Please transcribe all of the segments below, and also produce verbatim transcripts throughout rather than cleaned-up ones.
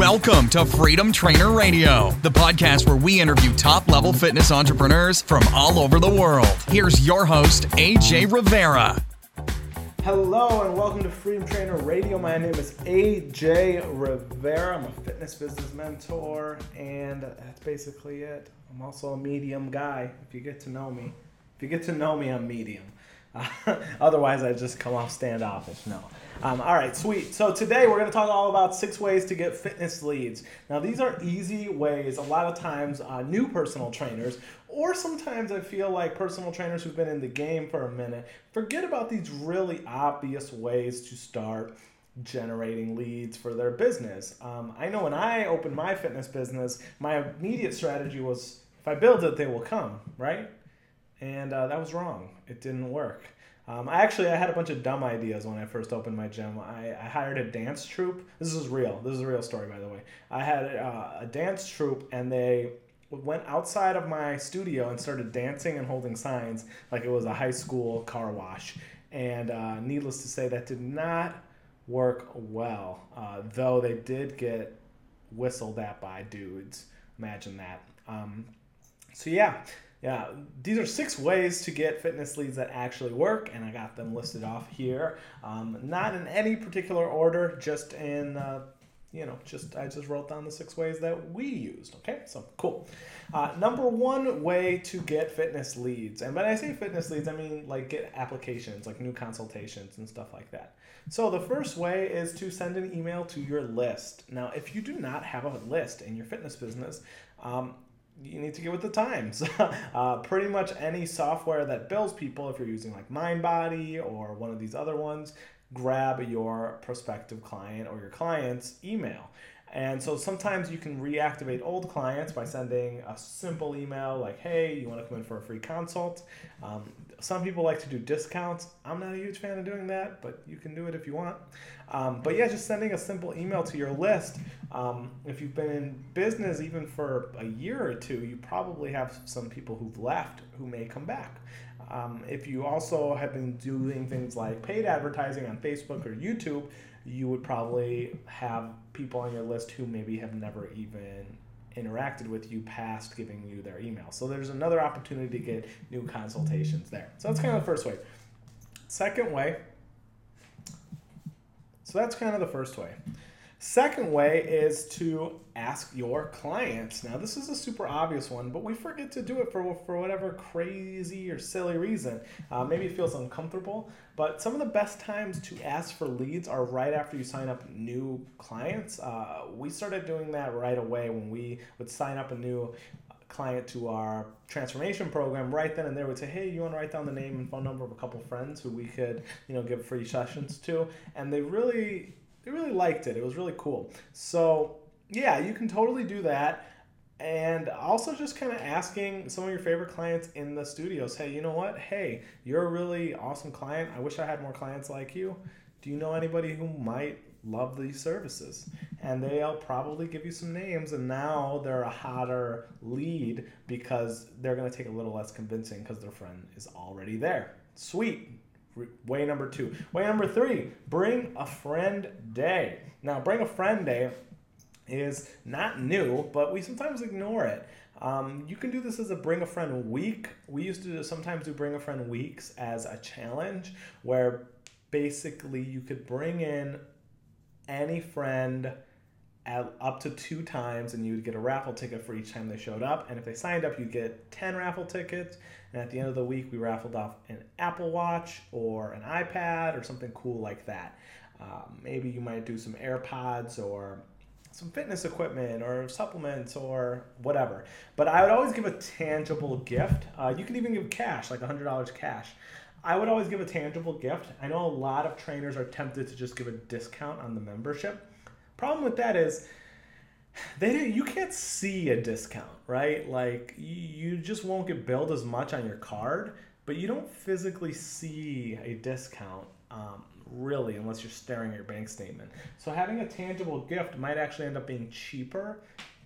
Welcome to Freedom Trainer Radio, the podcast where we interview top-level fitness entrepreneurs from all over the world. Here's your host, A J Rivera. Hello and welcome to Freedom Trainer Radio. My name is A J Rivera. I'm a fitness business mentor, and that's basically it. I'm also a medium guy. If you get to know me, if you get to know me, I'm medium. Uh, otherwise, I just come off standoffish. No. Um, all right, sweet. So today we're going to talk all about six ways to get fitness leads. Now, these are easy ways. A lot of times, uh, new personal trainers, or sometimes I feel like personal trainers who've been in the game for a minute, forget about these really obvious ways to start generating leads for their business. Um, I know when I opened my fitness business, my immediate strategy was, if I build it, they will come, right? And uh, that was wrong. It didn't work. Um, I actually, I had a bunch of dumb ideas when I first opened my gym. I, I hired a dance troupe. This is real. This is a real story, by the way. I had uh, a dance troupe, and they went outside of my studio and started dancing and holding signs like it was a high school car wash. And uh, needless to say, that did not work well, uh, though they did get whistled at by dudes. Imagine that. Um, so yeah. Yeah, these are six ways to get fitness leads that actually work, and I got them listed off here. Um, not in any particular order, just in, uh, you know, just I just wrote down the six ways that we used, okay? So, cool. Uh, number one way to get fitness leads, and when I say fitness leads, I mean like get applications, like new consultations and stuff like that. So the first way is to send an email to your list. Now, if you do not have a list in your fitness business, um, you need to get with the times. uh, pretty much any software that bills people, if you're using like MindBody or one of these other ones, grab your prospective client or your client's email. And so sometimes you can reactivate old clients by sending a simple email like, hey, you want to come in for a free consult? Um, some people like to do discounts. I'm not a huge fan of doing that, but you can do it if you want. Um, but yeah, just sending a simple email to your list. Um, if you've been in business even for a year or two, you probably have some people who've left who may come back. Um, if you also have been doing things like paid advertising on Facebook or YouTube, you would probably have people on your list who maybe have never even interacted with you past giving you their email. So there's another opportunity to get new consultations there. So that's kind of the first way. Second way, so that's kind of the first way. Second way is to ask your clients. Now, this is a super obvious one, but we forget to do it for, for whatever crazy or silly reason. Uh, maybe it feels uncomfortable, but some of the best times to ask for leads are right after you sign up new clients. Uh, we started doing that right away when we would sign up a new client to our transformation program. Right then and there, we'd say, hey, you want to write down the name and phone number of a couple friends who we could, you know, give free sessions to? And they really... They really liked it. It was really cool. So yeah, you can totally do that. And also just kind of asking some of your favorite clients in the studios, hey, you know what? Hey, you're a really awesome client. I wish I had more clients like you. Do you know anybody who might love these services? And they'll probably give you some names, and now they're a hotter lead because they're going to take a little less convincing because their friend is already there. Sweet. Way number two. Way number three, bring a friend day. Now, bring a friend day is not new, but we sometimes ignore it. Um, you can do this as a bring a friend week. We used to sometimes do bring a friend weeks as a challenge where basically you could bring in any friend at up to two times, and you would get a raffle ticket for each time they showed up. And if they signed up, you'd get ten raffle tickets. And at the end of the week, we raffled off an Apple Watch or an iPad or something cool like that. Um, maybe you might do some AirPods or some fitness equipment or supplements or whatever. But I would always give a tangible gift. Uh, you can even give cash, like one hundred dollars cash. I would always give a tangible gift. I know a lot of trainers are tempted to just give a discount on the membership. Problem with that is they you can't see a discount, right? Like you just won't get billed as much on your card, but you don't physically see a discount um, really unless you're staring at your bank statement. So having a tangible gift might actually end up being cheaper,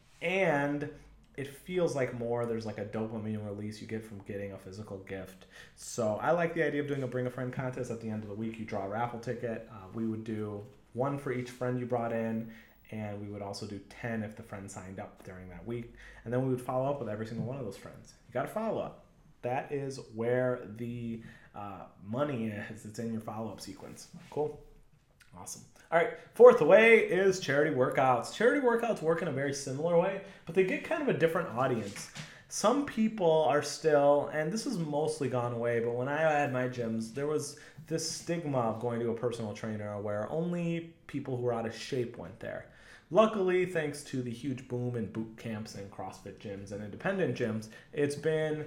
and it feels like more. There's like a dopamine release you get from getting a physical gift. So I like the idea of doing a bring a friend contest. At the end of the week, you draw a raffle ticket. Uh, we would do one for each friend you brought in, And we would also do ten if the friend signed up during that week. And then we would follow up with every single one of those friends. You got to follow up. That is where the uh, money is. It's in your follow-up sequence. Cool. Awesome. All right. Fourth way is charity workouts. Charity workouts work in a very similar way, but they get kind of a different audience. Some people are still, and this has mostly gone away, but when I had my gyms, there was this stigma of going to a personal trainer where only people who were out of shape went there. Luckily, thanks to the huge boom in boot camps and CrossFit gyms and independent gyms, it's been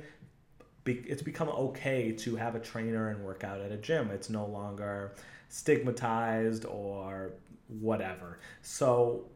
it's become okay to have a trainer and work out at a gym. It's no longer stigmatized or whatever. So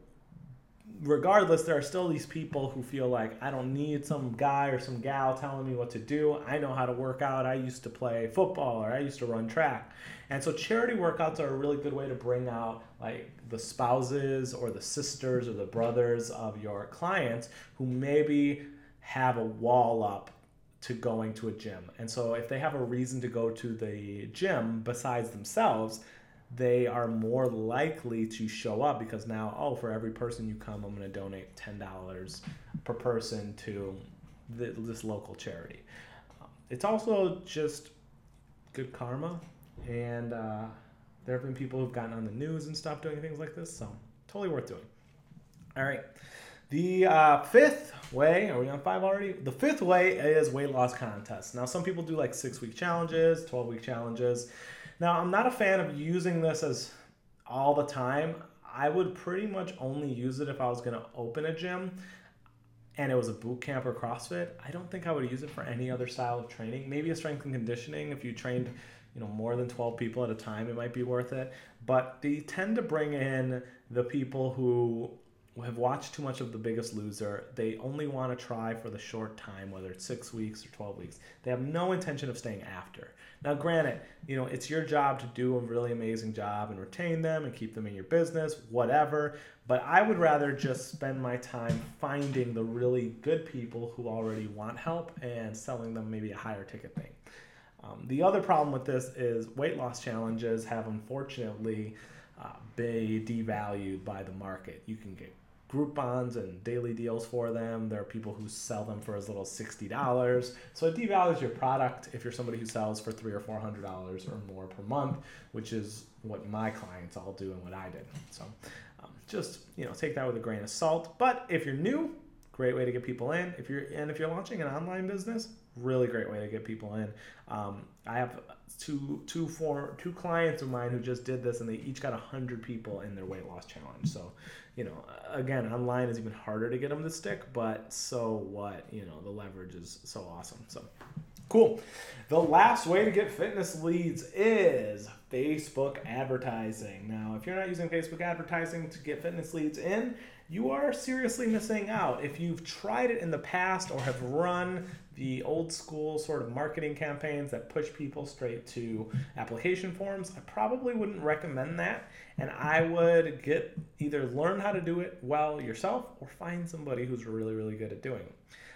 regardless, there are still these people who feel like, I don't need some guy or some gal telling me what to do. I know how to work out. I used to play football or I used to run track. And so charity workouts are a really good way to bring out like the spouses or the sisters or the brothers of your clients who maybe have a wall up to going to a gym. And so if they have a reason to go to the gym besides themselves, they are more likely to show up because now, oh, for every person you come, I'm going to donate ten dollars per person to the, this local charity. Um, it's also just good karma, and uh, there have been people who've gotten on the news and stuff doing things like this, so totally worth doing. All right. The uh, fifth way, are we on five already? The fifth way is weight loss contests. Now, some people do like six-week challenges, twelve-week challenges. Now, I'm not a fan of using this as all the time. I would pretty much only use it if I was going to open a gym and it was a boot camp or CrossFit. I don't think I would use it for any other style of training. Maybe a strength and conditioning. If you trained, you know, more than twelve people at a time, it might be worth it. But they tend to bring in the people who have watched too much of The Biggest Loser. They only want to try for the short time, whether it's six weeks or twelve weeks. They have no intention of staying after. Now, granted, you know, it's your job to do a really amazing job and retain them and keep them in your business, whatever. But I would rather just spend my time finding the really good people who already want help and selling them maybe a higher ticket thing. Um, the other problem with this is weight loss challenges have unfortunately uh, been devalued by the market. You can get Groupons and daily deals for them. There are people who sell them for as little as sixty dollars. So it devalues your product if you're somebody who sells for three hundred dollars or four hundred dollars or more per month, which is what my clients all do and what I did. So um, just, you know, take that with a grain of salt. But if you're new, great way to get people in. If you're and if you're launching an online business, really great way to get people in. Um, I have two two four two clients of mine who just did this, and they each got one hundred people in their weight loss challenge. So, you know, again, online is even harder to get them to stick, but so what? You know, the leverage is so awesome. So cool. The last way to get fitness leads is Facebook advertising. Now, if you're not using Facebook advertising to get fitness leads in, you are seriously missing out. If you've tried it in the past or have run the old school sort of marketing campaigns that push people straight to application forms, I probably wouldn't recommend that. And I would get either learn how to do it well yourself or find somebody who's really, really good at doing it.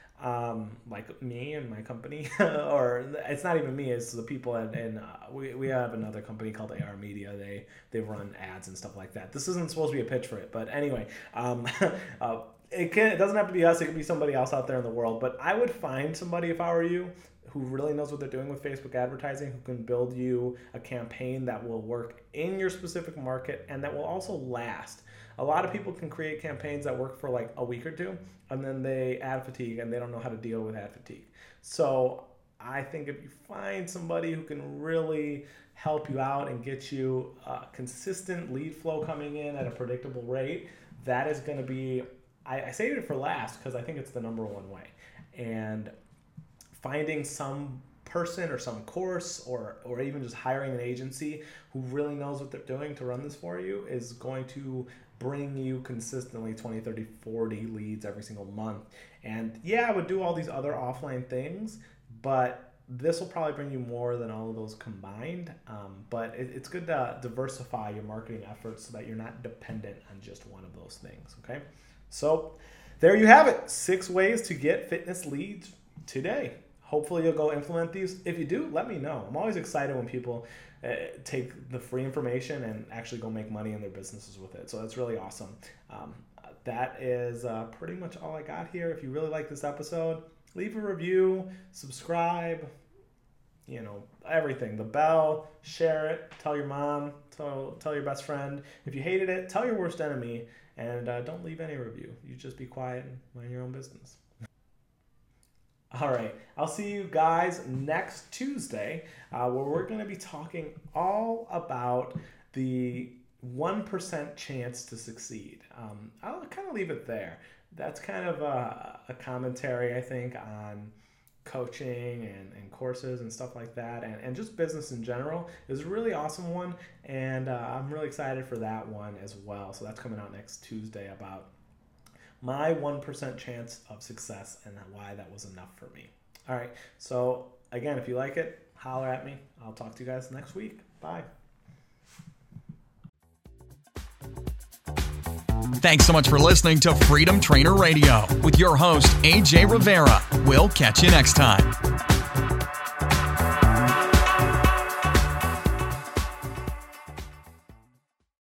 Um, like me and my company, or it's not even me, it's the people at, and uh, we, we have another company called A R Media. They, they run ads and stuff like that. This isn't supposed to be a pitch for it, but anyway, um, uh, it can, it doesn't have to be us. It could be somebody else out there in the world, but I would find somebody, if I were you, who really knows what they're doing with Facebook advertising, who can build you a campaign that will work in your specific market and that will also last. A lot of people can create campaigns that work for like a week or two, and then they ad fatigue and they don't know how to deal with ad fatigue. So I think if you find somebody who can really help you out and get you a consistent lead flow coming in at a predictable rate, that is going to be, I, I saved it for last because I think it's the number one way. And finding some person or some course or or even just hiring an agency who really knows what they're doing to run this for you is going to bring you consistently twenty, thirty, forty leads every single month. And yeah, I would do all these other offline things, but this will probably bring you more than all of those combined. Um, but it, it's good to diversify your marketing efforts so that you're not dependent on just one of those things, okay? So there you have it. Six ways to get fitness leads today. Hopefully you'll go implement these. If you do, let me know. I'm always excited when people uh, take the free information and actually go make money in their businesses with it. So that's really awesome. Um, that is uh, pretty much all I got here. If you really like this episode, leave a review, subscribe, you know, everything. The bell, share it, tell your mom, tell, tell your best friend. If you hated it, tell your worst enemy, and uh, don't leave any review. You just be quiet and mind your own business. All right, I'll see you guys next Tuesday, uh, where we're going to be talking all about the one percent chance to succeed. Um, I'll kind of leave it there. That's kind of a, a commentary, I think, on coaching and, and courses and stuff like that, and, and just business in general. It was a really awesome one, and uh, I'm really excited for that one as well. So that's coming out next Tuesday, about my one percent chance of success and why that was enough for me. All right, so again, if you like it, holler at me. I'll talk to you guys next week. Bye. Thanks so much for listening to Freedom Trainer Radio with your host, A J Rivera. We'll catch you next time.